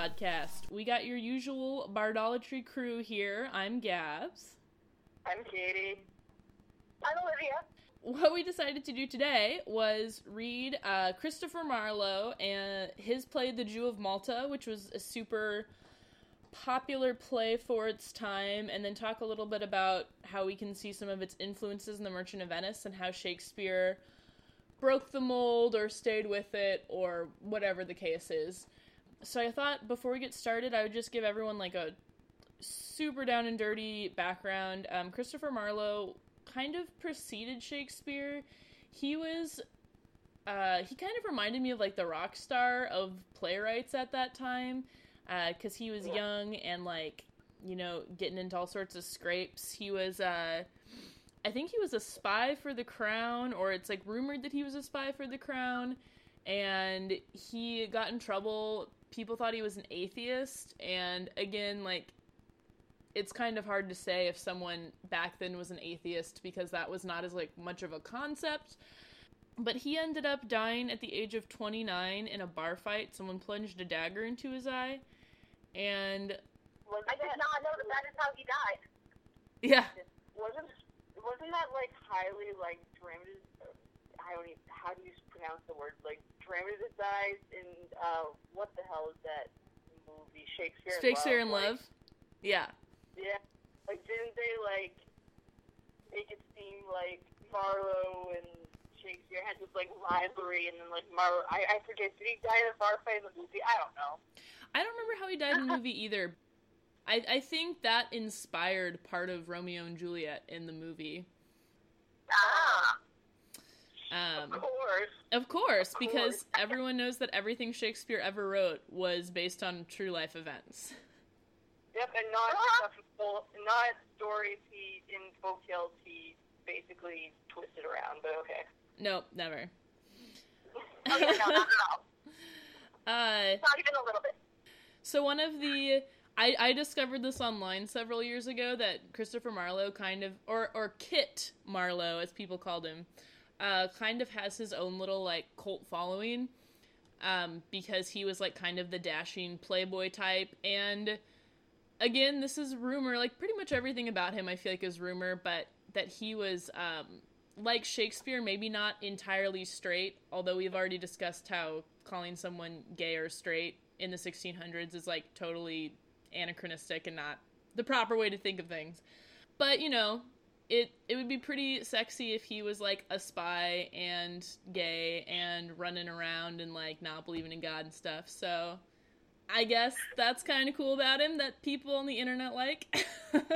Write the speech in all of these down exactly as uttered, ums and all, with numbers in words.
podcast. We got your usual Bardolatry crew here. I'm Gabs. I'm Katie. I'm Olivia. What we decided to do today was read uh, Christopher Marlowe and his play The Jew of Malta, which was a super popular play for its time, and then talk a little bit about how we can see some of its influences in The Merchant of Venice and how Shakespeare broke the mold or stayed with it or whatever the case is. So I thought before we get started, I would just give everyone like a super down and dirty background. Um, Christopher Marlowe kind of preceded Shakespeare. He was, uh, he kind of reminded me of like the rock star of playwrights at that time, because uh, he was young and like, you know, getting into all sorts of scrapes. He was, uh, I think he was a spy for the crown, or it's like rumored that he was a spy for the crown, and he got in trouble. People thought he was an atheist, and again, like, it's kind of hard to say if someone back then was an atheist, because that was not as, like, much of a concept. But he ended up dying at the age of twenty-nine in a bar fight. Someone plunged a dagger into his eye, and... I did not know that that is how he died. Yeah. Wasn't wasn't that like highly like dramatized? I don't even, how do you pronounce the word like dramatized in uh what the hell is that movie Shakespeare? Shakespeare in in Love. Love? Like, Yeah. Yeah. Like didn't they like make it seem like Marlowe and Shakespeare had this like rivalry, and then like Marlowe, I I forget, did he die in a bar fight in the movie? I don't know. I don't remember how he died in the movie either. I, I think that inspired part of Romeo and Juliet in the movie. Ah. Um, Of course. of course, Of because course. everyone knows that everything Shakespeare ever wrote was based on true life events. Yep, and not Uh-huh. stuff, not stories he in folktales he basically twisted around, but okay. Nope, never. Oh, yeah, no, not at all. Uh, Not even a little bit. so one of the... I, I discovered this online several years ago, that Christopher Marlowe kind of... Or, or Kit Marlowe, as people called him, uh, kind of has his own little, like, cult following, um, because he was, like, kind of the dashing playboy type, and... Again, this is rumor, like, pretty much everything about him I feel like is rumor, but that he was, um, like Shakespeare, maybe not entirely straight, although we've already discussed how calling someone gay or straight in the sixteen hundreds is, like, totally anachronistic and not the proper way to think of things. But, you know, it it would be pretty sexy if he was, like, a spy and gay and running around and, like, not believing in God and stuff, so... I guess that's kind of cool about him, that people on the internet like. There's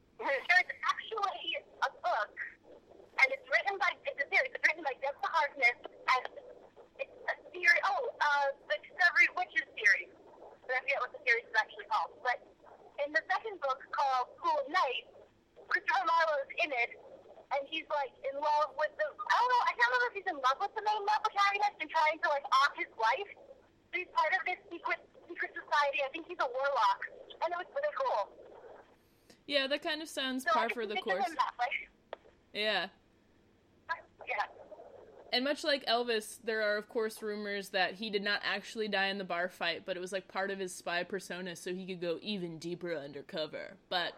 actually a book, and it's written by, it's a series, it's written by Debra Harkness, and it's a series, oh, uh, the Discovery Witches series. But I forget what the series is actually called. But in the second book, called Cool of Night, Christopher Marlowe's in it, and he's, like, in love with the, I don't know, I can't remember if he's in love with the main love protagonist and trying to, like, off his wife. So he's part of this secret, secret society. I think he's a warlock. And it was really cool. Yeah, that kind of sounds So par I can for the picture course. him that way. Yeah. Yeah. And much like Elvis, there are, of course, rumors that he did not actually die in the bar fight, but it was, like, part of his spy persona so he could go even deeper undercover. But...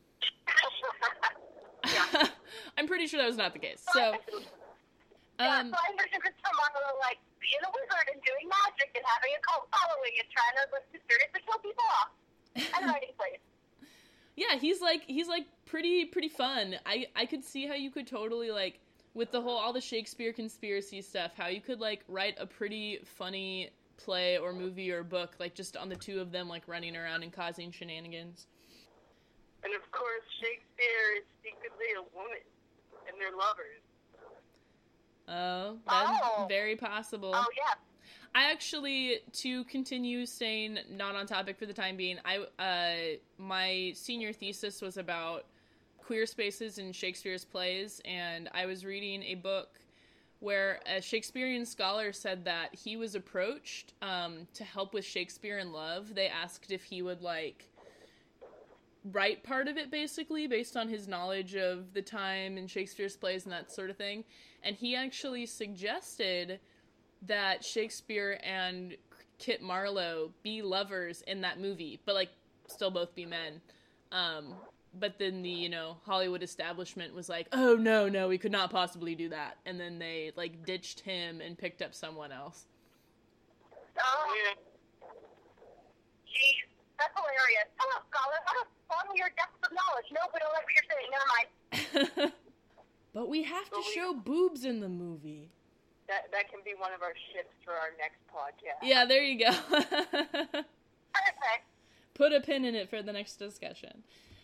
Yeah. I'm pretty sure that was not the case. So, So... yeah, Um, so I envision Christopher Marlowe, like, being a wizard and doing magic and having a cult following and trying to, like, mysteriously kill people off. And writing plays. yeah, he's like he's like pretty pretty fun. I I could see how you could totally, like, with the whole all the Shakespeare conspiracy stuff, how you could, like, write a pretty funny play or movie or book, like, just on the two of them, like, running around and causing shenanigans. And of course, Shakespeare is secretly a woman, and they're lovers. Oh, that's Oh. very possible. Oh, yeah. I actually, to continue staying not on topic for the time being, I uh, my senior thesis was about queer spaces in Shakespeare's plays, and I was reading a book where a Shakespearean scholar said that he was approached um, to help with Shakespeare in Love. They asked if he would, like, write part of it, basically, based on his knowledge of the time and Shakespeare's plays and that sort of thing. And he actually suggested that Shakespeare and Kit Marlowe be lovers in that movie, but like still both be men. Um, but then the, you know, Hollywood establishment was like, oh no, no, we could not possibly do that. And then they like ditched him and picked up someone else. Oh, geez, that's hilarious. Hello, scholar. How to follow your depth of knowledge? No, we don't like what you're saying. Never mind. But we have to But we- show boobs in the movie. That that can be one of our ships for our next podcast. Yeah, there you go. Perfect. Put a pin in it for the next discussion.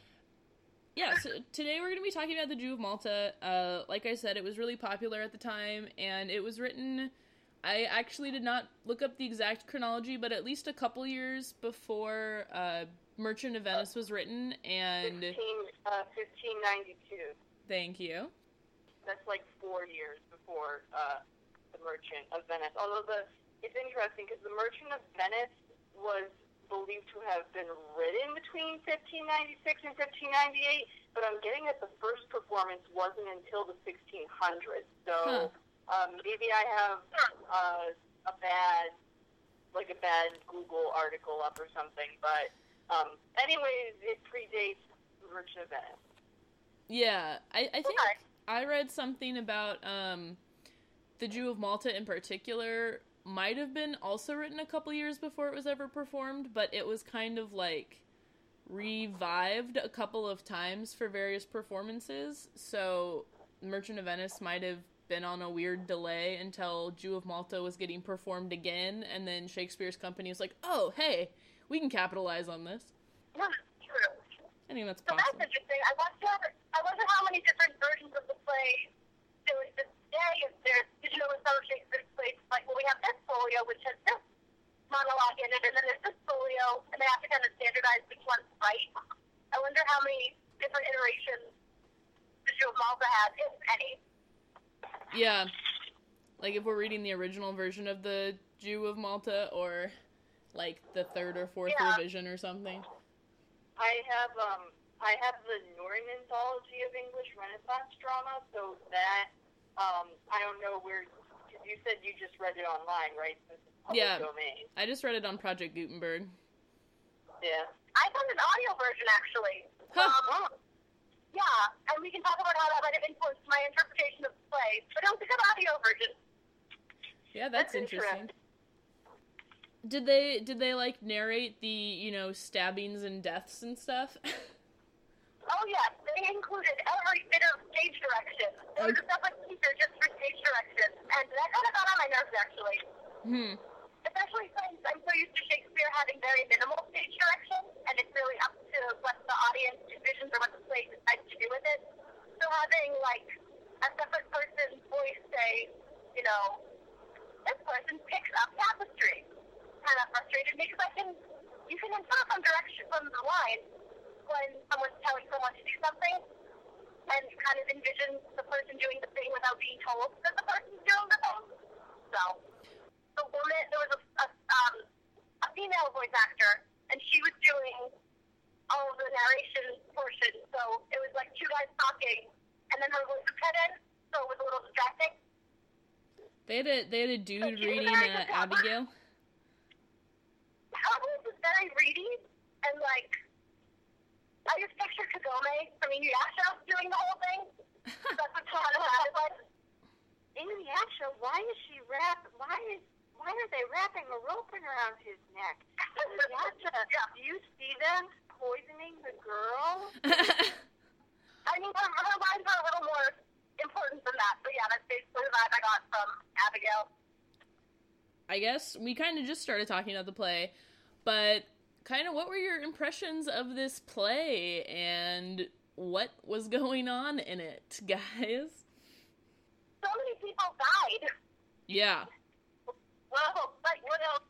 Yeah, so today we're going to be talking about the Jew of Malta. Uh, like I said, it was really popular at the time, and it was written... I actually did not look up the exact chronology, but at least a couple years before uh, Merchant of Venice was written, and... fifteen, uh, fifteen ninety-two. Thank you. That's like four years before uh, the Merchant of Venice. Although the it's interesting because the Merchant of Venice was believed to have been written between fifteen ninety-six and fifteen ninety-eight, but I'm getting that the first performance wasn't until the sixteen hundreds. So Huh. um, maybe I have uh, a bad, like a bad Google article up or something. But um, anyways, it predates the Merchant of Venice. Yeah, I, I think Okay. I read something about um, the Jew of Malta in particular might have been also written a couple years before it was ever performed, but it was kind of like revived a couple of times for various performances. So Merchant of Venice might have been on a weird delay until Jew of Malta was getting performed again, and then Shakespeare's company was like, oh, hey, we can capitalize on this. Yeah, true. I think that's So that's possible. interesting. I wonder, I wonder how many different versions of the play there exist today. If there's, did you know with some of Shakespeare's plays, like, well, we have this folio, which has this monologue in it, and then there's this folio, and they have to kind of standardize which one's right. I wonder how many different iterations the Jew of Malta had, if any. Yeah. Like if we're reading the original version of the Jew of Malta, or like the third or fourth Yeah. revision or something. I have um I have the Norton Anthology of English Renaissance Drama, so that um I don't know where, cause you said you just read it online, right? This is public Yeah. domain. I just read it on Project Gutenberg. Yeah. I found an audio version, actually. Huh. Um, yeah, and we can talk about how that might have influenced my interpretation of the play, but it was a good audio version. Yeah, that's, That's interesting. interesting. Did they did they like narrate the, you know, stabbings and deaths and stuff? Oh, yes, they included every bit of stage direction. There was a separate teacher just for stage direction, and that kind of got on my nerves, actually. Hmm. Especially since I'm so used to Shakespeare having very minimal stage direction, and it's really up to what the audience envisions or what the play decides to do with it. So having, like, a separate person's voice say, you know, this person picks up tapestry, kind of frustrated me, because I can, you can infer from direction, from the line, when someone's telling someone to do something, and kind of envision the person doing the thing without being told that the person's doing the thing. So, the woman, there was a, a, um, a female voice actor, and she was doing all of the narration portion, so it was like two guys talking, and then her voice would cut in, so it was a little distracting. They had a they had a dude she was reading very uh, good. Abigail. Her voice was very reedy, and like, I just picture Kagome from Inuyasha doing the whole thing. That's what Tana had. Like, Inuyasha, why is she wrap? Why is why are they wrapping a rope around his neck? Inuyasha, yeah. do you see them poisoning the girl? I mean, her, her lines are a little more important than that, but yeah, that's basically the vibe I got from Abigail. I guess we kind of just started talking about the play, but kind of what were your impressions of this play and what was going on in it, guys? So many people died. Yeah. Well, like, what else?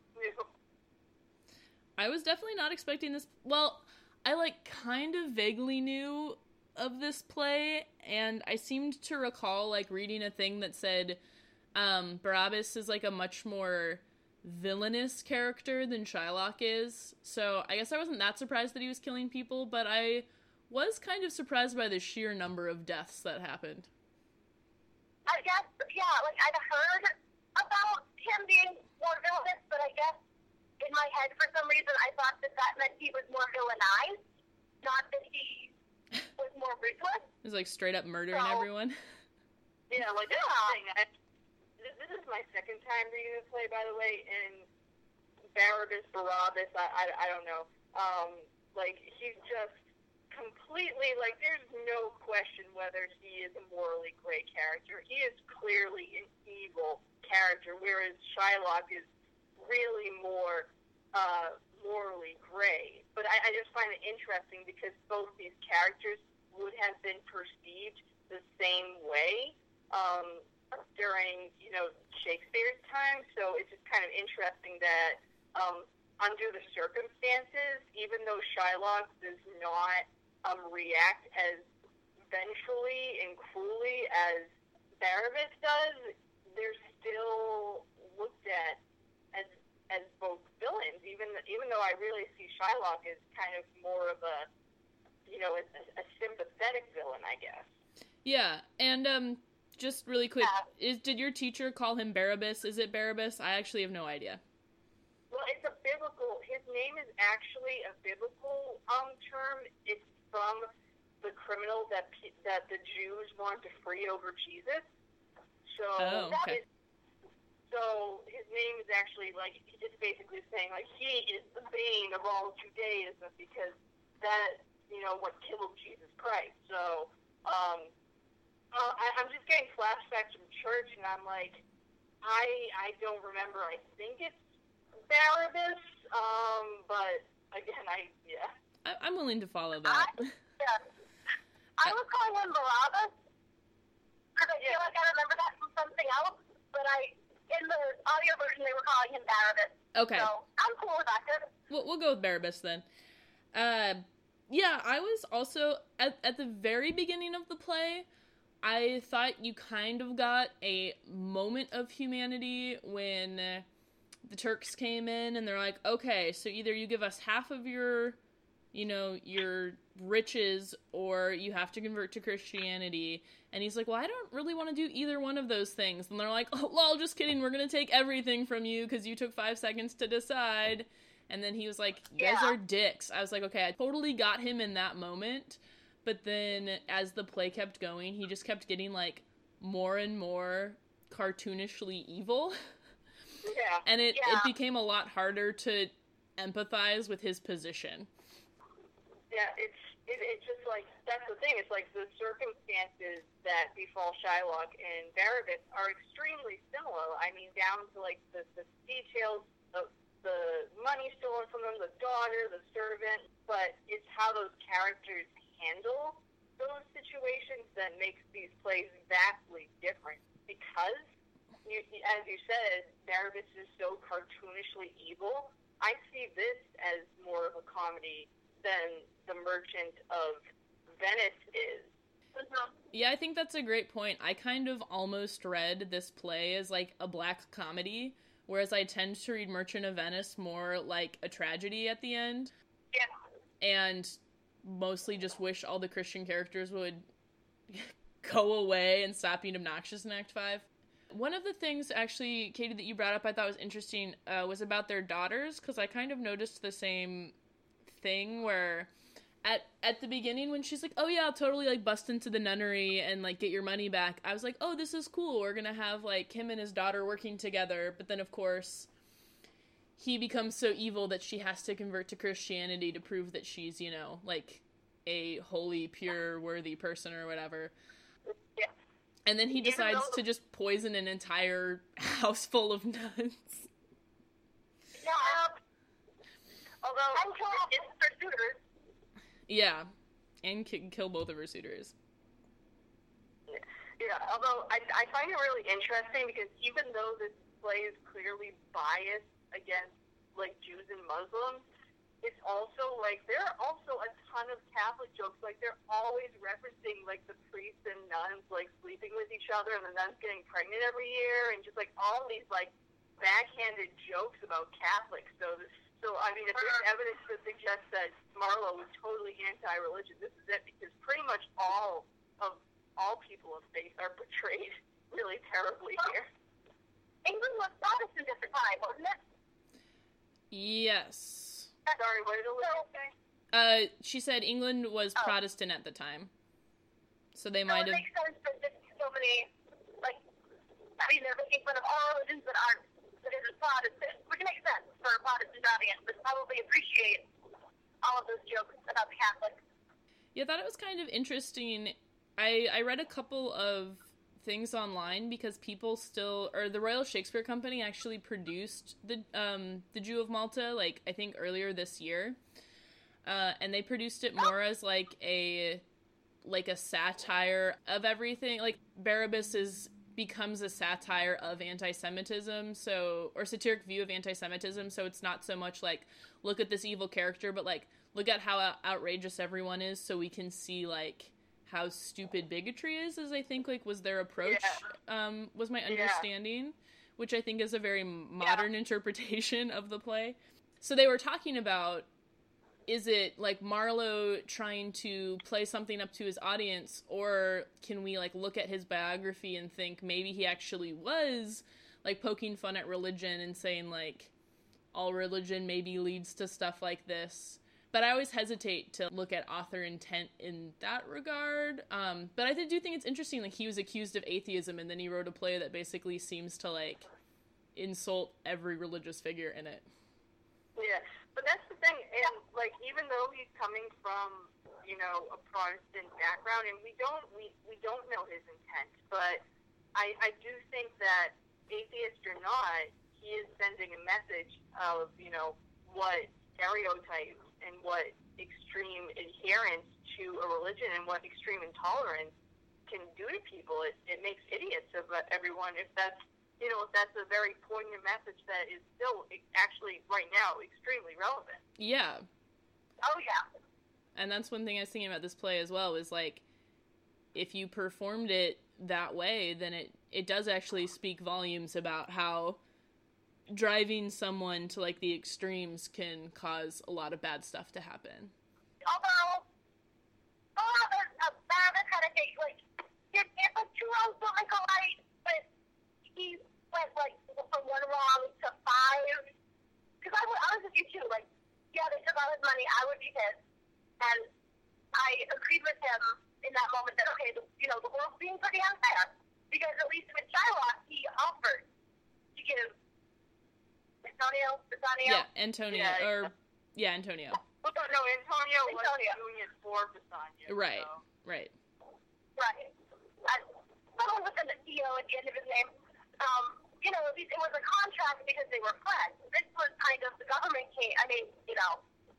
I was definitely not expecting this. Well, I like kind of vaguely knew of this play, and I seemed to recall like reading a thing that said um, Barabbas is like a much more villainous character than Shylock is. So I guess I wasn't that surprised that he was killing people, but I was kind of surprised by the sheer number of deaths that happened. I guess, yeah, like, I'd heard about him being more villainous, but I guess in my head, for some reason, I thought that that meant he was more villainized, not that he was more ruthless. It was like straight up murdering So- everyone. Yeah, like that's Yeah. the thing. I, this, this is my second time reading the play, by the way, and Barabbas, Barabbas, I, I, I don't know. Um, like, he's just completely, like, there's no question whether he is a morally gray character. He is clearly an evil character, whereas Shylock is really more uh, morally gray. But I, I just find it interesting because both these characters would have been perceived the same way um, during, you know, Shakespeare's time. So it's just kind of interesting that um, under the circumstances, even though Shylock does not um, react as vengefully and cruelly as Barabbas does, they're still looked at as as both villains. Even even though I really see Shylock as kind of more of a, you know, a, a sympathetic villain, I guess. Yeah, and um, just really quick, Yeah. is did your teacher call him Barabbas? Is it Barabbas? I actually have no idea. Well, it's a biblical. His name is actually a biblical um term. It's from the criminal that pe- that the Jews want to free over Jesus. So Oh, that okay. is. So his name is actually like it's basically saying like he is the bane of all Judaism because that you know what killed Jesus Christ. So um, uh, I, I'm just getting flashbacks from church, and I'm like, I I don't remember. I think it's Barabbas, um, but again, I yeah. I, I'm willing to follow that. Yeah. I was calling him Barabbas because I feel Yeah. like I remember that from something else, but I, in the audio version, they were calling him Barabbas. Okay, So I'm cool with that. Good. we'll, we'll go with Barabbas then. Uh, yeah, I was also, at, at the very beginning of the play, I thought you kind of got a moment of humanity when uh, the Turks came in and they're like, okay, so either you give us half of your, you know, your riches or you have to convert to Christianity. And he's like, well, I don't really want to do either one of those things. And they're like, oh, lol, just kidding. We're going to take everything from you because you took five seconds to decide. And then he was like, you guys Yeah. are dicks. I was like, okay, I totally got him in that moment. But then as the play kept going, he just kept getting like more and more cartoonishly evil. Yeah. And it, Yeah. it became a lot harder to empathize with his position. Yeah, it's it, it's just like that's the thing. It's like the circumstances that befall Shylock and Barabbas are extremely similar. I mean, down to like the, the details of the money stolen from them, the daughter, the servant. But it's how those characters handle those situations that makes these plays vastly different. Because, you, as you said, Barabbas is so cartoonishly evil. I see this as more of a comedy than The Merchant of Venice is. Yeah, I think that's a great point. I kind of almost read this play as like a black comedy, whereas I tend to read Merchant of Venice more like a tragedy at the end. Yeah. And mostly just wish all the Christian characters would go away and stop being obnoxious in Act five. One of the things, actually, Katie, that you brought up I thought was interesting uh, was about their daughters, because I kind of noticed the same thing where at at the beginning when she's like, oh yeah, I'll totally like bust into the nunnery and like get your money back, I was like, oh, this is cool, we're gonna have like him and his daughter working together. But then of course he becomes so evil that she has to convert to Christianity to prove that she's, you know, like a holy, pure, worthy person or whatever. Yeah. And then he Even decides though- to just poison an entire house full of nuns. Yeah. Although I'm told it's pursuers. Yeah, and ki- kill both of her suitors. Yeah, although I, I find it really interesting because even though this play is clearly biased against like Jews and Muslims, it's also like there are also a ton of Catholic jokes. Like they're always referencing like the priests and nuns like sleeping with each other and the nuns getting pregnant every year and just like all these like backhanded jokes about Catholics. So this, so I mean, if there's evidence to suggest that Marlowe was totally anti-religion, this is it, because pretty much all of all people of faith are portrayed really terribly here. England was Protestant at the time, wasn't it? Yes. Sorry, what did Olivia say? Uh, she said England was Oh. Protestant at the time. So they So might it have... makes sense that there's so many, like, I mean, they're making fun of all religions that aren't, that isn't Protestant, which makes sense for a Protestant audience, but probably appreciate all of those jokes about the Catholics. Yeah, I thought it was kind of interesting. I, I read a couple of things online because people still, or the Royal Shakespeare Company actually produced the um the Jew of Malta, like, I think earlier this year. Uh, and they produced it more as like a like a satire of everything. Like, Barabbas is becomes a satire of anti-Semitism, so, or satiric view of anti-Semitism, so it's not so much like, look at this evil character, but like, look at how out- outrageous everyone is, so we can see like how stupid bigotry is, as I think like was their approach, yeah. um, was my understanding, yeah. which I think is a very modern yeah. interpretation of the play. So they were talking about, is it like Marlowe trying to play something up to his audience, or can we like look at his biography and think maybe he actually was like poking fun at religion and saying like all religion maybe leads to stuff like this? But I always hesitate to look at author intent in that regard. Um, but I do think it's interesting, like, he was accused of atheism, and then he wrote a play that basically seems to, like, insult every religious figure in it. Yeah, but that's the thing, and, like, even though he's coming from, you know, a Protestant background, and we don't, we, we don't know his intent, but I, I do think that, atheist or not, he is sending a message of, you know, what stereotypes and what extreme adherence to a religion and what extreme intolerance can do to people. It, it makes idiots of everyone if that's, you know, if that's a very poignant message that is still actually right now extremely relevant. Yeah. Oh, yeah. And that's one thing I was thinking about this play as well, is like, if you performed it that way, then it, it does actually speak volumes about how driving someone to, like, the extremes can cause a lot of bad stuff to happen. Although, oh, there's a bad kind of thing, like, if, if a two wrongs don't make a right, but he went, like, from one wrong to five, because I, I was with you, too, like, yeah, they took all his money, I would be pissed, and I agreed with him in that moment that, okay, the, you know, the world's being pretty unfair, because at least with Shylock, he offered to give Antonio, Bassanio? Yeah, Antonio, yeah, or, yeah, Antonio. Well, no, Antonio, Antonio was doing it for Bassanio. Right, so. right. Right. And someone within the C E O at the end of his name, um, you know, it was a contract because they were friends. This was kind of, the government came, I mean, you know,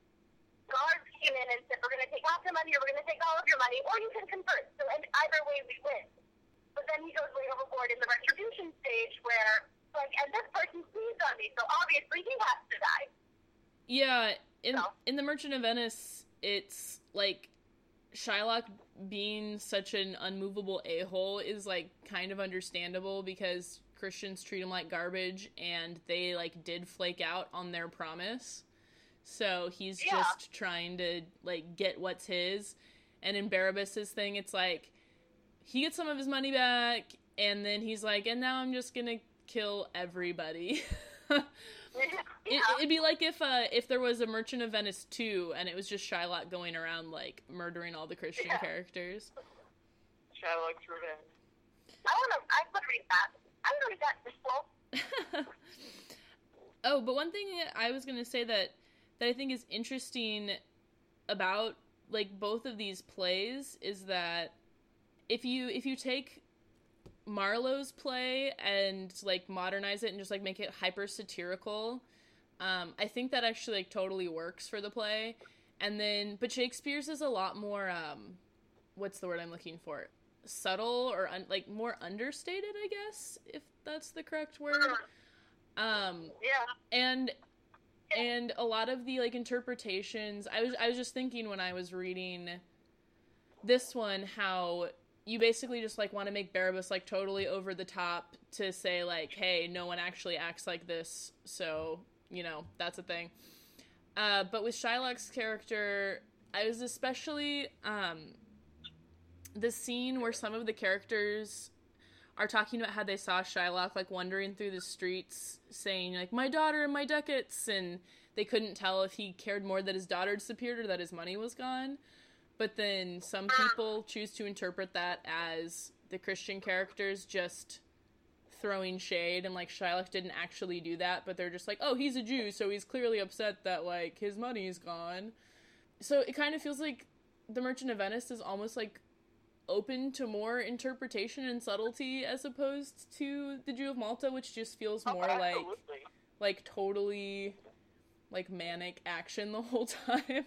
guards came in and said, we're going to take half your money, or we're going to take all of your money, or you can convert. So in either way, we win. But then he goes way overboard in the retribution stage where, like, and this person sneezed on me, so obviously he has to die. Yeah, in So. in The Merchant of Venice, it's, like, Shylock being such an unmovable a-hole is, like, kind of understandable because Christians treat him like garbage, and they, like, did flake out on their promise. So he's Yeah. just trying to, like, get what's his. And in Barabbas's thing, it's like, he gets some of his money back, and then he's like, and now I'm just gonna kill everybody. it, Yeah. it'd be like if uh, if there was a Merchant of Venice two, and it was just Shylock going around, like, murdering all the Christian Yeah. characters. Shylock's Revenge. I want to, I would read that. I would read that this fall. Oh, but one thing I was gonna say that that I think is interesting about, like, both of these plays is that if you if you take Marlowe's play and, like, modernize it and just, like, make it hyper satirical, um, I think that actually, like, totally works for the play. And then, but Shakespeare's is a lot more, um, what's the word I'm looking for? Subtle, or, un- like, more understated, I guess, if that's the correct word. Um, Yeah. and, and a lot of the, like, interpretations, I was, I was just thinking when I was reading this one, how you basically just, like, want to make Barabbas, like, totally over the top to say, like, hey, no one actually acts like this, so, you know, that's a thing. Uh, but with Shylock's character, I was especially, um, the scene where some of the characters are talking about how they saw Shylock, like, wandering through the streets, saying, like, my daughter and my ducats, and they couldn't tell if he cared more that his daughter disappeared or that his money was gone. But then some people choose to interpret that as the Christian characters just throwing shade, and like Shylock didn't actually do that, but they're just like, oh, he's a Jew, so he's clearly upset that like his money's gone. So it kind of feels like The Merchant of Venice is almost like open to more interpretation and subtlety as opposed to The Jew of Malta, which just feels more oh, like absolutely. like totally like manic action the whole time.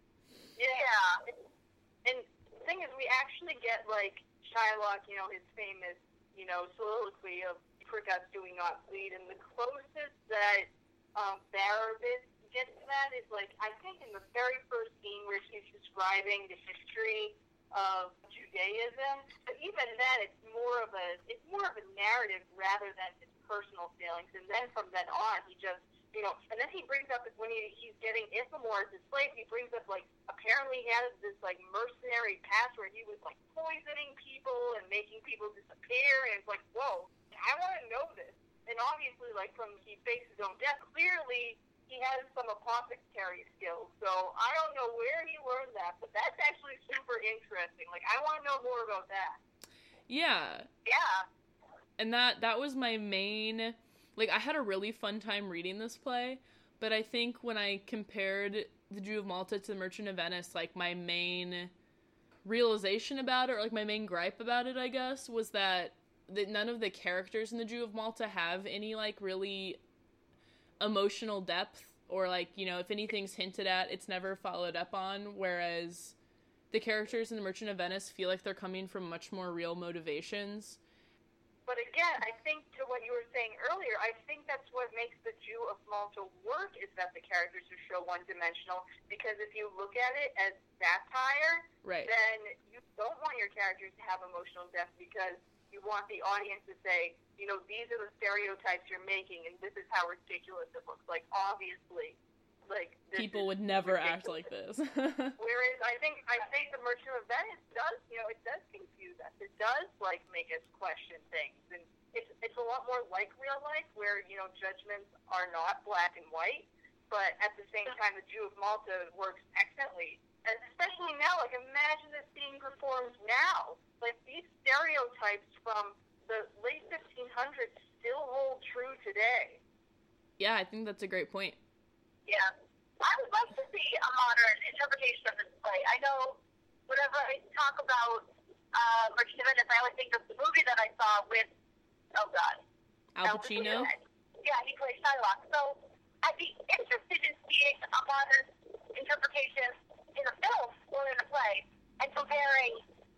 Yeah. And the thing is, we actually get like Shylock, you know, his famous, you know, soliloquy of "Prick us, do we not bleed?" And the closest that um, Barabbas gets to that is like, I think in the very first scene where she's describing the history of Judaism. But even then, it's more of a it's more of a narrative rather than his personal feelings. And then from then on, he just, you know, and then he brings up when he, he's getting Ithamar as his slave, he brings up like apparently he has this like mercenary past where he was like poisoning people and making people disappear, and it's like, whoa, I want to know this. And obviously, like from he fakes his own death, clearly he has some apothecary skills. So I don't know where he learned that, but that's actually super interesting. Like I want to know more about that. Yeah. Yeah. And that that was my main. Like, I had a really fun time reading this play, but I think when I compared The Jew of Malta to The Merchant of Venice, like, my main realization about it, or, like, my main gripe about it, I guess, was that, that none of the characters in The Jew of Malta have any, like, really emotional depth, or, like, you know, if anything's hinted at, it's never followed up on, whereas the characters in The Merchant of Venice feel like they're coming from much more real motivations. But again, I think to what you were saying earlier, I think that's what makes The Jew of Malta work, is that the characters are so one-dimensional. Because if you look at it as satire, right, then you don't want your characters to have emotional depth, because you want the audience to say, you know, these are the stereotypes you're making, and this is how ridiculous it looks. Like, obviously, like this people would never ridiculous. act like this. Whereas I think I think The Merchant of Venice does, you know, it does confuse us. It does like make us question things, and it's it's a lot more like real life, where you know judgments are not black and white, but at the same time, The Jew of Malta works excellently, and especially now. Like imagine this being performed now. Like these stereotypes from the late fifteen hundreds still hold true today. Yeah, I think that's a great point. Yeah. I would love to see a modern interpretation of this play. I know whenever I talk about uh, Merchant of Venice, I always think of the movie that I saw with, oh God. Al Pacino? Yeah, he plays Shylock. So I'd be interested in seeing a modern interpretation in a film or in a play and comparing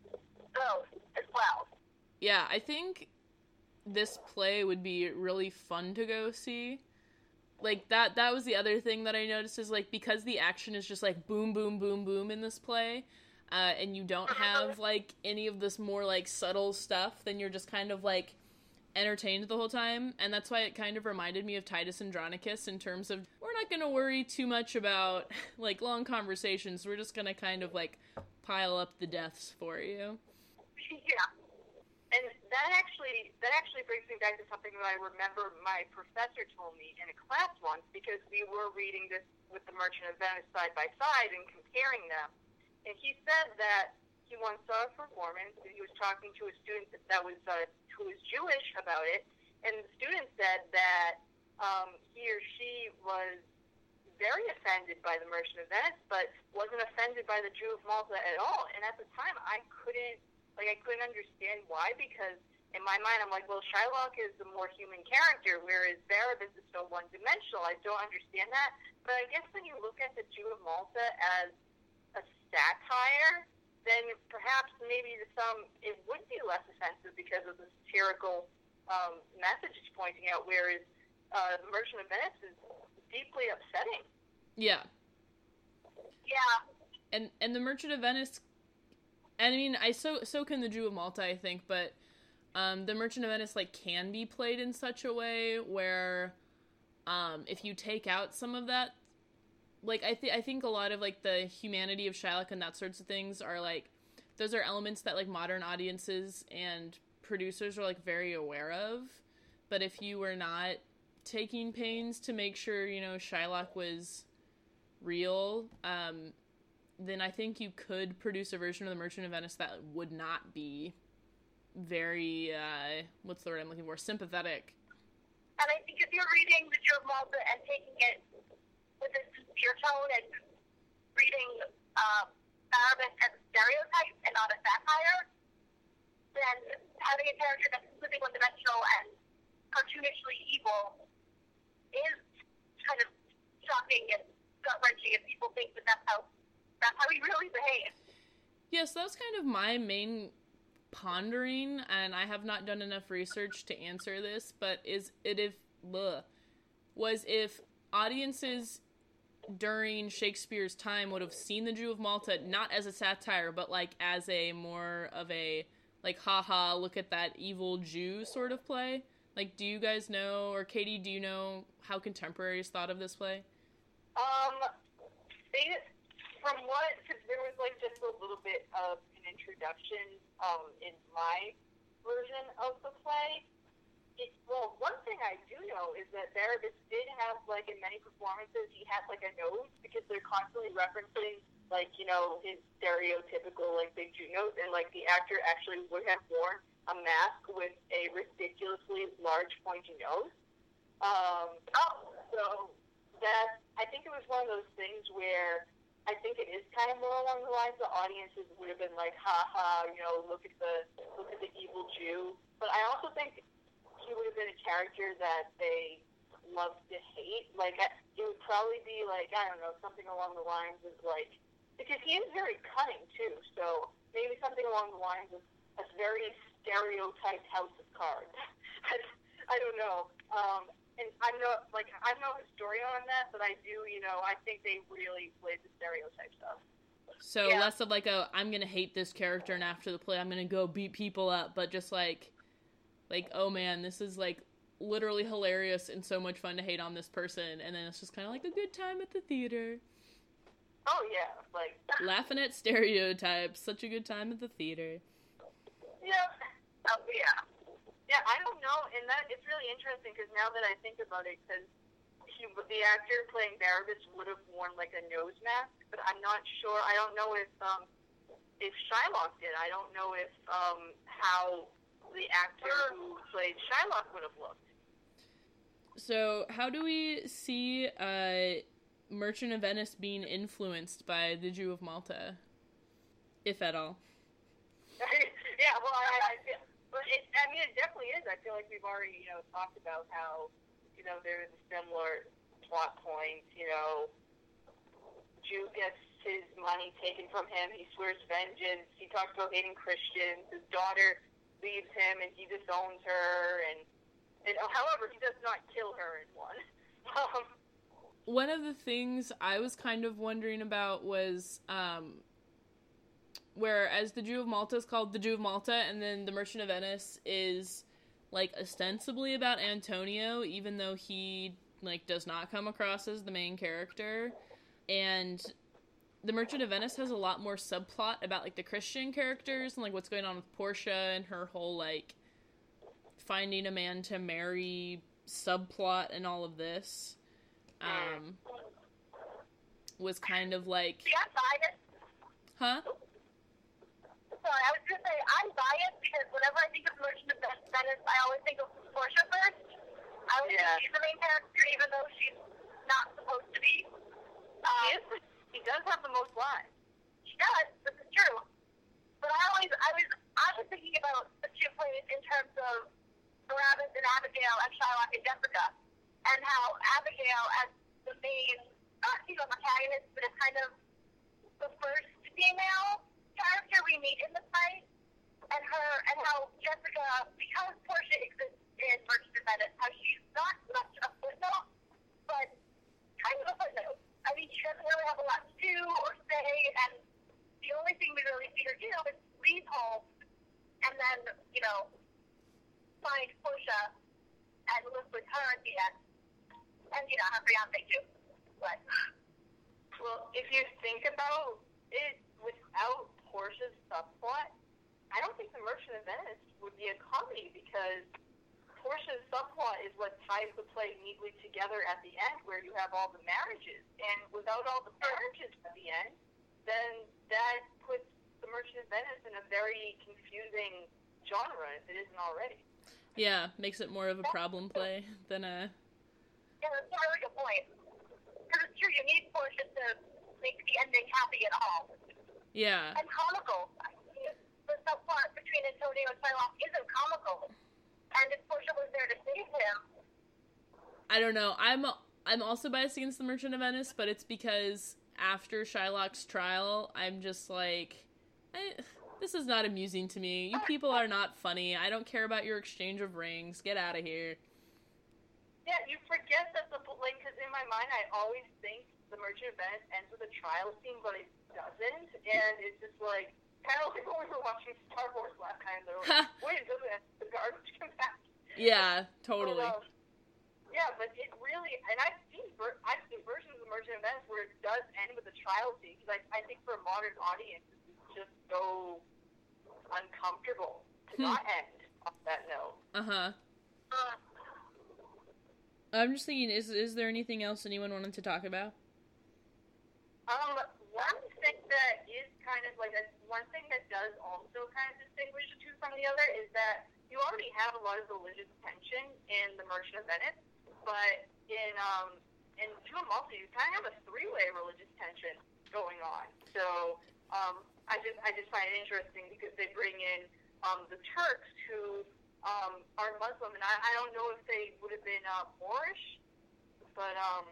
those as well. Yeah, I think this play would be really fun to go see. Like, that that was the other thing that I noticed, is, like, because the action is just, like, boom, boom, boom, boom in this play, uh, and you don't have, like, any of this more, like, subtle stuff, then you're just kind of, like, entertained the whole time, and that's why it kind of reminded me of Titus Andronicus in terms of, we're not gonna worry too much about, like, long conversations, we're just gonna kind of, like, pile up the deaths for you. Yeah. And that actually that actually brings me back to something that I remember my professor told me in a class once, because we were reading this with The Merchant of Venice side by side and comparing them. And he said that he once saw a performance, and he was talking to a student that was uh, who was Jewish about it, and the student said that um, he or she was very offended by The Merchant of Venice, but wasn't offended by The Jew of Malta at all. And at the time, I couldn't Like, I couldn't understand why, because in my mind, I'm like, well, Shylock is the more human character, whereas Barabbas is so one-dimensional. I don't understand that. But I guess when you look at The Jew of Malta as a satire, then perhaps maybe to some it would be less offensive because of the satirical um, message it's pointing out, whereas uh, The Merchant of Venice is deeply upsetting. Yeah. Yeah. And and The Merchant of Venice, I mean, I so so can The Jew of Malta, I think, but um, The Merchant of Venice, like, can be played in such a way where um, if you take out some of that, like, I, th- I think a lot of, like, the humanity of Shylock and that sorts of things are, like, those are elements that, like, modern audiences and producers are, like, very aware of, but if you were not taking pains to make sure, you know, Shylock was real, um, then I think you could produce a version of the Merchant of Venice that would not be very, uh, what's the word I'm looking for, sympathetic. And I think if you're reading The Jew of Malta and taking it with a sincere tone and reading um, Barabbas as a stereotype and not a satire, then having a character that's completely one-dimensional and cartoonishly evil is kind of shocking and gut-wrenching if people think that that's how, that's how he really behaves. Yes, that was kind of my main pondering, and I have not done enough research to answer this, but is it if, bleh, was if audiences during Shakespeare's time would have seen The Jew of Malta not as a satire, but like as a more of a, like, haha, look at that evil Jew sort of play? Like, do you guys know, or Katie, do you know how contemporaries thought of this play? Um, they, from what, because there was, like, just a little bit of an introduction, um, in my version of the play. It, well, one thing I do know is that Barabbas did have, like, in many performances, he had, like, a nose, because they're constantly referencing, like, you know, his stereotypical, like, big Jew nose, and, like, the actor actually would have worn a mask with a ridiculously large pointy nose. Um, oh, so that, I think it was one of those things where I think it is kind of more along the lines the audiences would have been like, ha ha, you know, look at the, look at the evil Jew. But I also think he would have been a character that they loved to hate. Like, it would probably be like, I don't know, something along the lines of like, because he is very cunning too, so maybe something along the lines of a very stereotyped House of Cards. I, I don't know. Um, and I'm no, like, I'm no historian on that, but I do, you know, I think they really played the stereotype stuff. So Yeah. less of like a, I'm gonna hate this character, and after the play I'm gonna go beat people up, but just like, like, oh man, this is like literally hilarious and so much fun to hate on this person, and then it's just kind of like a good time at the theater. Oh yeah, like Laughing at stereotypes, such a good time at the theater. yeah, oh yeah, yeah. I don't know, and that it's really interesting because now that I think about it, because the actor playing Barabbas would have worn like a nose mask, but I'm not sure. I don't know if um if Shylock did. I don't know if um how the actor who played Shylock would have looked. So how do we see uh, Merchant of Venice being influenced by The Jew of Malta, if at all? Yeah, well, I, I feel, but it, I mean, it definitely is. I feel like we've already, you know, talked about how, you know, there's a similar plot point. You know, Jew gets his money taken from him. He swears vengeance. He talks about hating Christians. His daughter leaves him, and he disowns her. And, and however, he does not kill her in one. Um, One of the things I was kind of wondering about was, um, whereas The Jew of Malta is called The Jew of Malta, and then The Merchant of Venice is, like, ostensibly about Antonio, even though he, like, does not come across as the main character. And The Merchant of Venice has a lot more subplot about, like, the Christian characters and, like, what's going on with Portia and her whole, like, finding a man to marry subplot and all of this. Um, was kind of like... See, I'm biased. Huh? Sorry, I was going to say, I'm biased because whenever I think of Merchant of Venice, I always think of Portia first. I always Yeah. think she's the main character, even though she's not supposed to be. Um, he, is, he does have the most lines. She does, this is true. But I always, I was, I was thinking about the two plays in terms of Barabbas and Abigail and Shylock and Jessica, and how Abigail as the main, not female protagonist, but as kind of the first female character we meet in the play, and her, and how Jessica, because Portia exists in Merchant of Venice, how she's not much a footnote, but kind of a footnote. I mean, she doesn't really have a lot to do or say, and the only thing we really see her do is leave home and then, you know, find Portia and live with her at the end. And, you know, her fiance too. But, Well, if you think about it, without Portia's subplot, I don't think The Merchant of Venice would be a comedy because Portia's subplot is what ties the play neatly together at the end, where you have all the marriages. And without all the marriages at the end, then that puts The Merchant of Venice in a very confusing genre, if it isn't already. Yeah, makes it more of a problem play than a... Yeah, that's a really good point. Because it's true, you need Portia to make the ending happy at all. Yeah. And comical. The subplot between Antonio and Shylock isn't comical. And if Portia was there to save him... I don't know. I'm I'm also biased against The Merchant of Venice, but it's because after Shylock's trial, I'm just like... I, this is not amusing to me. You people are not funny. I don't care about your exchange of rings. Get out of here. Yeah, you forget that the, like, because in my mind, I always think The Merchant of Venice ends with a trial scene, but it doesn't, and it's just like, kind of like when we were watching Star Wars last time, they were like, wait, it doesn't end, the garbage comes back. Yeah, totally. But, um, yeah, but it really, and I've seen, I've seen versions of The Merchant of Venice where it does end with a trial scene, because I, I think for a modern audience, it's just so uncomfortable to Hmm. not end on that note. Uh-huh. Uh, I'm just thinking, is is there anything else anyone wanted to talk about? Um, one thing that is kind of like a, one thing that does also kind of distinguish the two from the other is that you already have a lot of religious tension in The Merchant of Venice, but in um in Jew and Malta you kind of have a three-way religious tension going on. So um, I just I just find it interesting because they bring in um the Turks who um are Muslim, and I, I don't know if they would have been uh, Moorish, but um.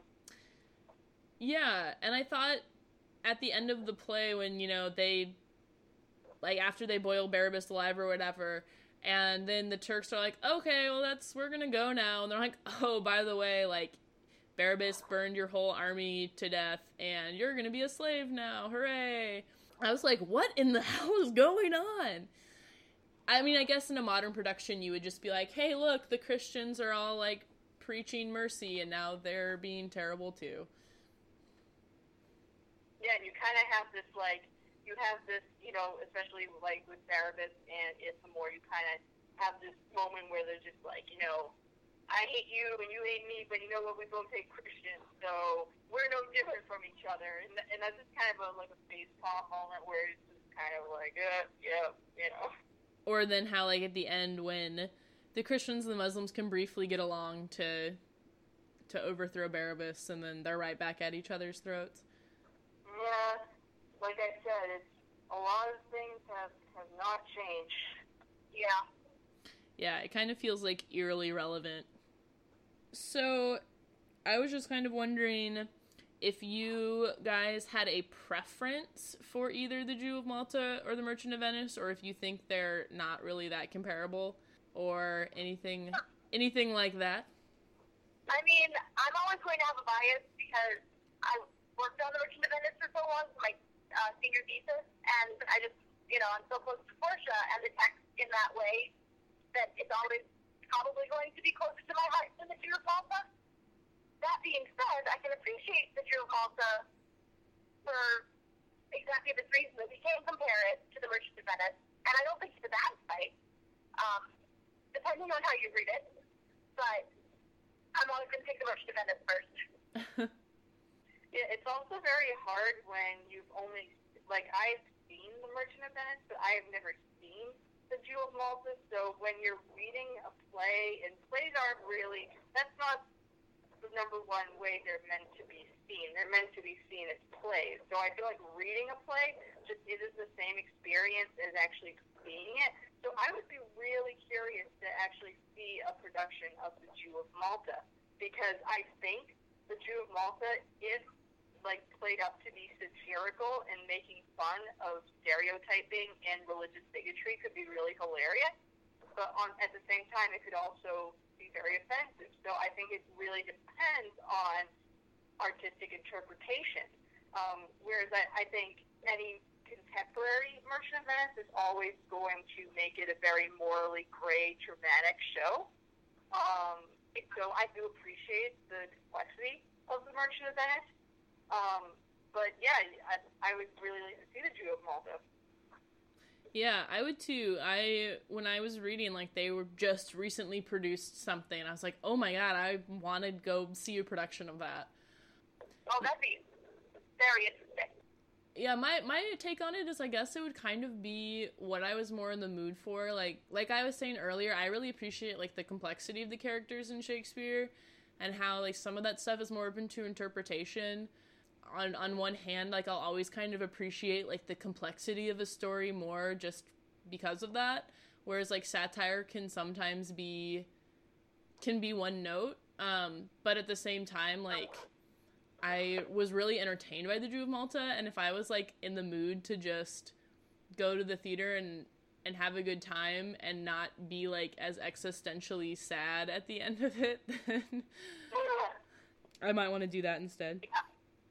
Yeah, and I thought at the end of the play when, you know, they, like, after they boil Barabbas alive or whatever, and then the Turks are like, okay, well, that's, we're gonna go now, and they're like, oh, by the way, like, Barabbas burned your whole army to death, and you're gonna be a slave now, hooray! I was like, what in the hell is going on? I mean, I guess in a modern production you would just be like, hey, look, the Christians are all, like, preaching mercy, and now they're being terrible too. Yeah, and you kind of have this, like, you have this, you know, especially, like, with Barabbas and Ithamore, you kind of have this moment where they're just like, you know, I hate you and you hate me, but you know what, we both hate Christians, so we're no different from each other. And, and that's just kind of a, like, a face palm moment where it's just kind of like, uh, yeah, you know. Or then how, like, at the end when the Christians and the Muslims can briefly get along to to overthrow Barabbas, and then they're right back at each other's throats. Yeah, like I said, it's, a lot of things have, have not changed. yeah. Yeah, it kind of feels, like, eerily relevant. So, I was just kind of wondering if you guys had a preference for either the Jew of Malta or the Merchant of Venice, or if you think they're not really that comparable, or anything anything like that. I mean, I'm always going to have a bias because I worked on The Merchant of Venice for so long, for my uh, senior thesis, and I just, you know, I'm so close to Portia and the text in that way that it's always probably going to be closer to my heart than the Jew of Malta. That being said, I can appreciate the Jew of Malta for exactly this reason that we can compare it to The Merchant of Venice, and I don't think it's a bad fight, um, depending on how you read it, but I'm always going to take The Merchant of Venice first. Yeah, it's also very hard when you've only, like, I've seen The Merchant of Venice, but I have never seen The Jew of Malta, so when you're reading a play, and plays aren't really, that's not the number one way they're meant to be seen. They're meant to be seen as plays. So I feel like reading a play just isn't the same experience as actually seeing it. So I would be really curious to actually see a production of The Jew of Malta, because I think The Jew of Malta is, like, played up to be satirical and making fun of stereotyping and religious bigotry could be really hilarious, but on at the same time it could also be very offensive. So I think it really depends on artistic interpretation. Um, whereas I, I think any contemporary Merchant of Venice is always going to make it a very morally gray, dramatic show. Um, so I do appreciate the complexity of the Merchant of Venice. Um, but yeah, I, I would really like to see The Jew of Malta. Yeah, I would too. I when I was reading, like, they were just recently produced something. I was like, oh my god, I want to go see a production of that. Oh, that'd be very interesting. Yeah, my my take on it is, I guess it would kind of be what I was more in the mood for. Like like I was saying earlier, I really appreciate, like, the complexity of the characters in Shakespeare, and how, like, some of that stuff is more open to interpretation. On on one hand, like, I'll always kind of appreciate, like, the complexity of a story more just because of that, whereas, like, satire can sometimes be can be one note, um but at the same time, like, I was really entertained by The Jew of Malta, and if I was, like, in the mood to just go to the theater and and have a good time and not be, like, as existentially sad at the end of it, then I might want to do that instead. Yeah.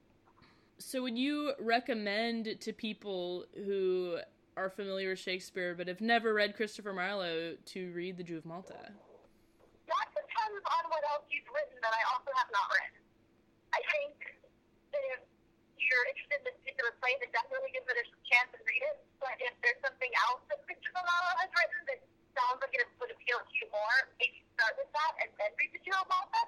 So would you recommend to people who are familiar with Shakespeare but have never read Christopher Marlowe to read The Jew of Malta? That depends on what else he's written that I also have not read. I think that if you're interested in this particular play, then definitely give it a chance and read it. But if there's something else that Christopher Marlowe has written that sounds like it would appeal to you more, maybe start with that and then read The Jew of Malta.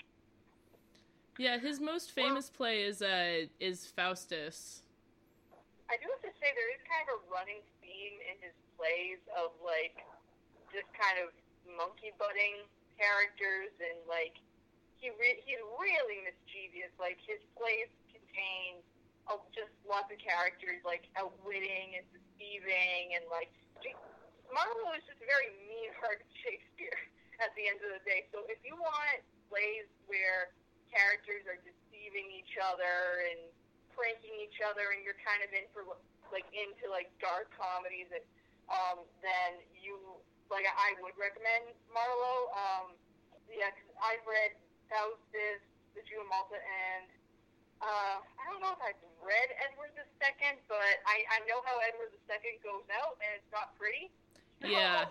Yeah, his most famous play is uh is Faustus. I do have to say there is kind of a running theme in his plays of, like, just kind of monkey butting characters, and, like, he re- he's really mischievous. Like, his plays contain oh, just lots of characters, like, outwitting and deceiving, and, like, Marlowe is just very mean-hearted Shakespeare at the end of the day. So if you want plays where characters are deceiving each other and pranking each other, and you're kind of in for, like, into, like, dark comedies, and, um, then you, like, I would recommend Marlowe. Um, yeah, cause I've read Faustus, The Jew of Malta, and, uh, I don't know if I've read Edward the Second, but I, I know how Edward the Second goes out, and it's not pretty. Yeah.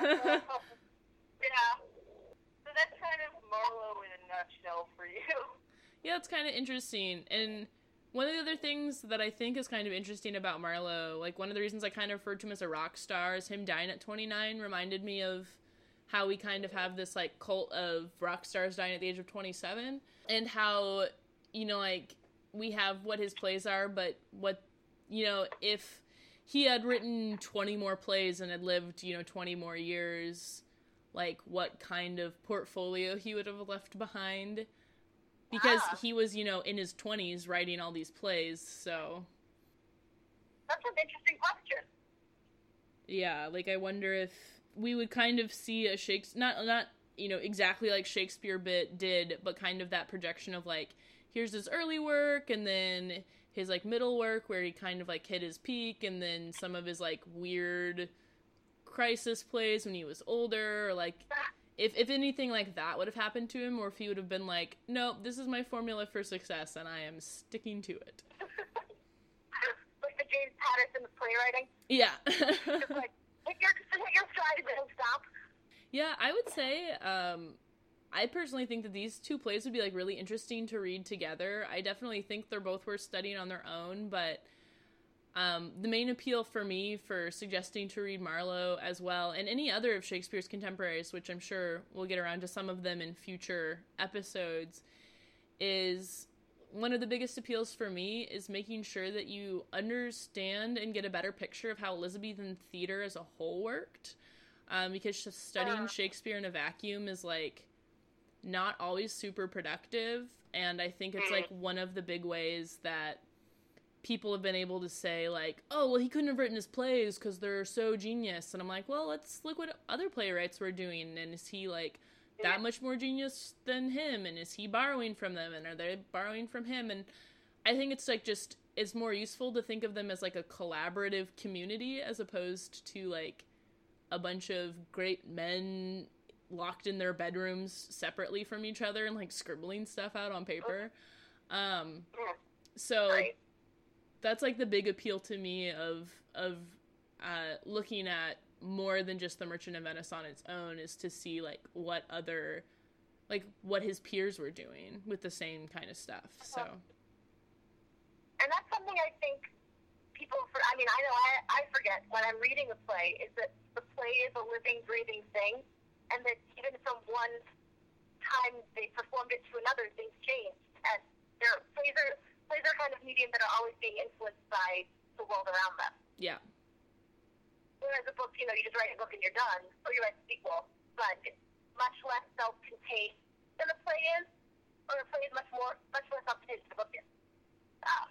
Yeah. So that's kind of Marlowe in a nutshell for you. Yeah, it's kind of interesting. And one of the other things that I think is kind of interesting about Marlowe, like, one of the reasons I kind of referred to him as a rock star, is him dying at twenty-nine reminded me of how we kind of have this, like, cult of rock stars dying at the age of twenty-seven, and how, you know, like, we have what his plays are, but what, you know, if he had written twenty more plays and had lived, you know, twenty more years, like, what kind of portfolio he would have left behind, because Ah. he was, you know, in his twenties writing all these plays, so. That's an interesting question. Yeah, like, I wonder if we would kind of see a Shakespeare, not, not, you know, exactly like Shakespeare bit did, but kind of that projection of, like, here's his early work, and then his, like, middle work, where he kind of, like, hit his peak, and then some of his, like, weird crisis plays when he was older, or, like, if, if anything like that would have happened to him, or if he would have been like, nope, this is my formula for success, and I am sticking to it. Like the James Patterson of playwriting. Yeah. Just like, hit your, hit your stride and stop. Yeah, I would say, um, I personally think that these two plays would be, like, really interesting to read together. I definitely think they're both worth studying on their own, but um, the main appeal for me for suggesting to read Marlowe as well, and any other of Shakespeare's contemporaries, which I'm sure we'll get around to some of them in future episodes, is one of the biggest appeals for me is making sure that you understand and get a better picture of how Elizabethan theater as a whole worked. Um, because just studying Uh. Shakespeare in a vacuum is, like, not always super productive, and I think it's, like, one of the big ways that people have been able to say, like, oh, well, he couldn't have written his plays because they're so genius, and I'm like, well, let's look what other playwrights were doing, and is he, like, that much more genius than him, and is he borrowing from them, and are they borrowing from him? And I think it's, like, just, it's more useful to think of them as, like, a collaborative community as opposed to, like, a bunch of great men locked in their bedrooms separately from each other and, like, scribbling stuff out on paper. Um, so Right. that's, like, the big appeal to me of, of, uh, looking at more than just The Merchant of Venice on its own, is to see, like, what other, like, what his peers were doing with the same kind of stuff, so. And that's something I think people, for, I mean, I know I, I forget when I'm reading a play, is that the play is a living, breathing thing, and that even from one time they performed it to another, things change. And they're, plays, are, plays are kind of medium that are always being influenced by the world around them. Yeah. Whereas a book, you know, you just write a book and you're done, or you write a sequel, but it's much less self-contained than a play is, or a play is much more, much less self-contained than a book is. Uh,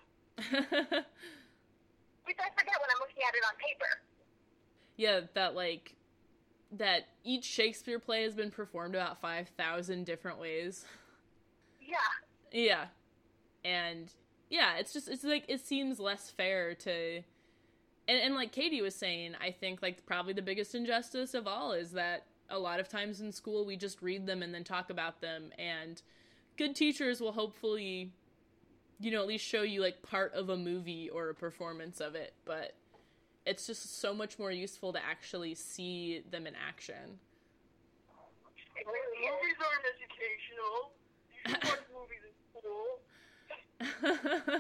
which I forget when I'm looking at it on paper. Yeah, that, like, that each Shakespeare play has been performed about five thousand different ways. Yeah. Yeah. And, yeah, it's just, it's like, it seems less fair to... And, and like Katie was saying, I think, like, probably the biggest injustice of all is that a lot of times in school we just read them and then talk about them, and good teachers will hopefully, you know, at least show you, like, part of a movie or a performance of it, but it's just so much more useful to actually see them in action. It really is. Movies aren't educational. You should watch movies in school.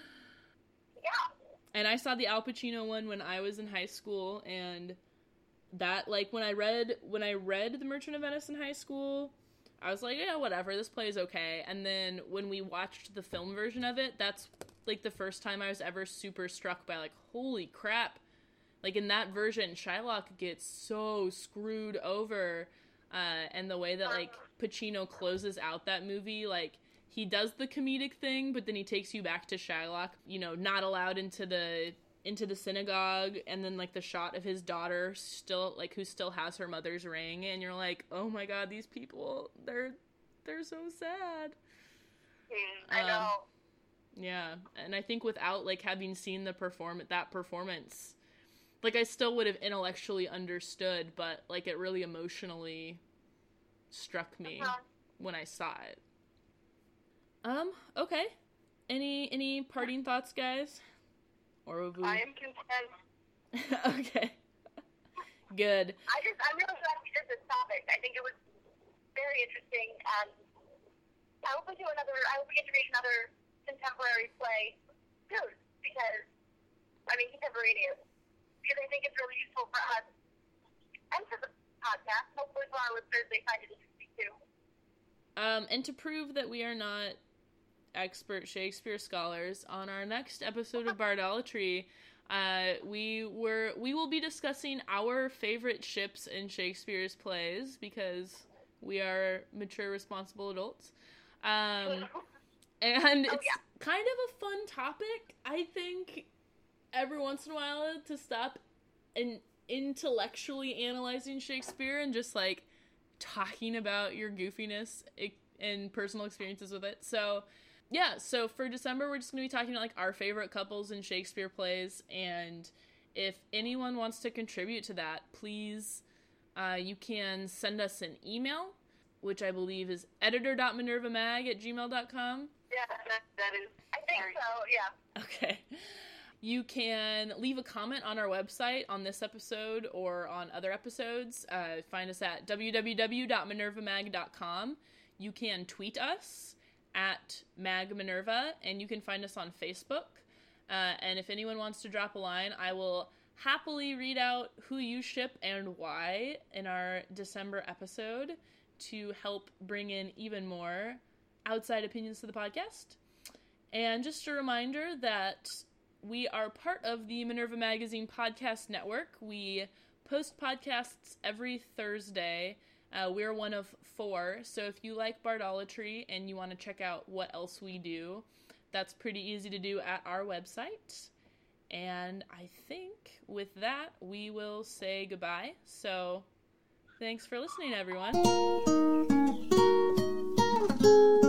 Yeah. And I saw the Al Pacino one when I was in high school, and that, like, when I read, when I read The Merchant of Venice in high school, I was like, yeah, whatever, this play is okay. And then when we watched the film version of it, that's, like, the first time I was ever super struck by, like, holy crap. Like, in that version, Shylock gets so screwed over, uh, and the way that, like, Pacino closes out that movie, like, he does the comedic thing, but then he takes you back to Shylock, you know, not allowed into the into the synagogue, and then, like, the shot of his daughter still, like, who still has her mother's ring, and you're like, oh my god, these people, they're they're so sad. Mm, I Um, know. Yeah, and I think without, like, having seen the perform that performance, like, I still would have intellectually understood, but, like, it really emotionally struck me Uh-huh. when I saw it. Um, okay. Any any parting thoughts, guys? Or would we... I am content. Okay. Good. I just, I'm really glad we did this topic. I think it was very interesting, and I hope we do another, I hope we get to read another contemporary play soon, because, I mean, contemporaneous, because I think it's really useful for us, and for the podcast, hopefully for our listeners, they find it interesting too. Um, and to prove that we are not expert Shakespeare scholars, on our next episode of Bardolatry, uh, we were we will be discussing our favorite ships in Shakespeare's plays, because we are mature, responsible adults. Um, and Oh, it's yeah. kind of a fun topic, I think, every once in a while, to stop and intellectually analyzing Shakespeare and just, like, talking about your goofiness and personal experiences with it. So, yeah, so for December, we're just going to be talking about, like, our favorite couples in Shakespeare plays, and if anyone wants to contribute to that, please, uh, you can send us an email, which I believe is editor.minervamag at gmail dot com. Yeah, that, that is. I think very- so, yeah. Okay. You can leave a comment on our website on this episode or on other episodes. Uh, find us at w w w dot minerva mag dot com. You can tweet us at magminerva, and you can find us on Facebook. Uh, and if anyone wants to drop a line, I will happily read out who you ship and why in our December episode to help bring in even more outside opinions to the podcast. And just a reminder that we are part of the Minerva Magazine podcast network. We post podcasts every Thursday. Uh, we're one of four, so if you like Bardolatry and you want to check out what else we do, that's pretty easy to do at our website. And I think with that, we will say goodbye. So, thanks for listening, everyone.